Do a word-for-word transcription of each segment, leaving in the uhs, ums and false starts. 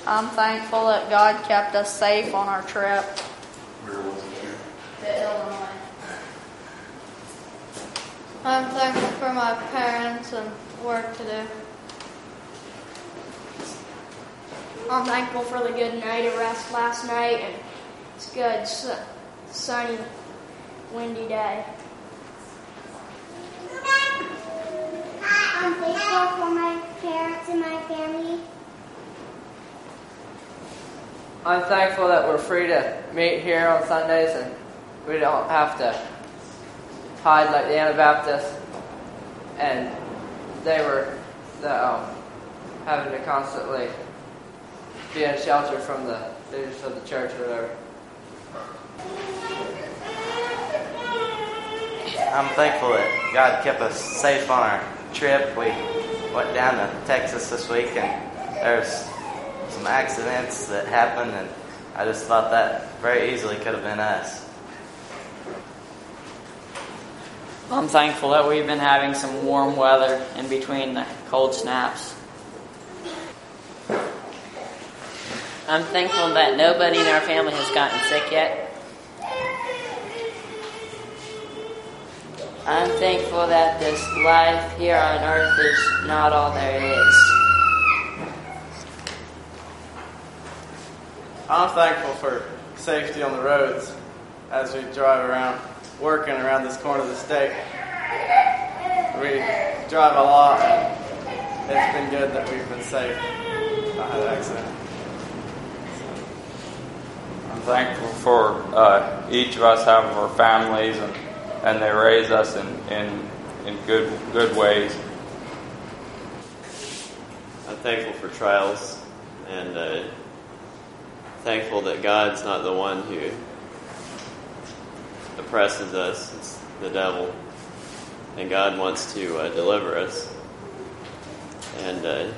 I'm thankful that God kept us safe on our trip Where was it? to Illinois. I'm thankful for my parents and work to do. I'm thankful for the good night of rest last night, and it's good, su- sunny, windy day. I'm thankful for my parents and my family. I'm thankful that we're free to meet here on Sundays and we don't have to hide like the Anabaptists, and they were the, um, having to constantly be in shelter from the leaders of the church or whatever. I'm thankful that God kept us safe on our trip. We went down to Texas this week, and there's some accidents that happened, and I just thought that very easily could have been us. I'm thankful that we've been having some warm weather in between the cold snaps. I'm thankful that nobody in our family has gotten sick yet. I'm thankful that this life here on earth is not all there is. I'm thankful for safety on the roads as we drive around, working around this corner of the state. We drive a lot, and it's been good that we've been safe. Not had an accident. I'm thankful for uh, each of us having our families, and, and they raise us in, in, in good good ways. I'm thankful for trials, and uh, thankful that God's not the one who oppresses us. It's the devil, and God wants to uh, deliver us. And uh,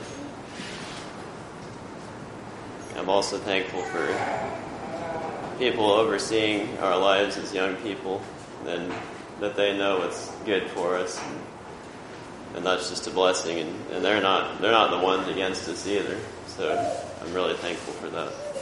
I'm also thankful for people overseeing our lives as young people, and that they know what's good for us, and, and that's just a blessing. And, and they're not they're not the ones against us either. So I'm really thankful for that.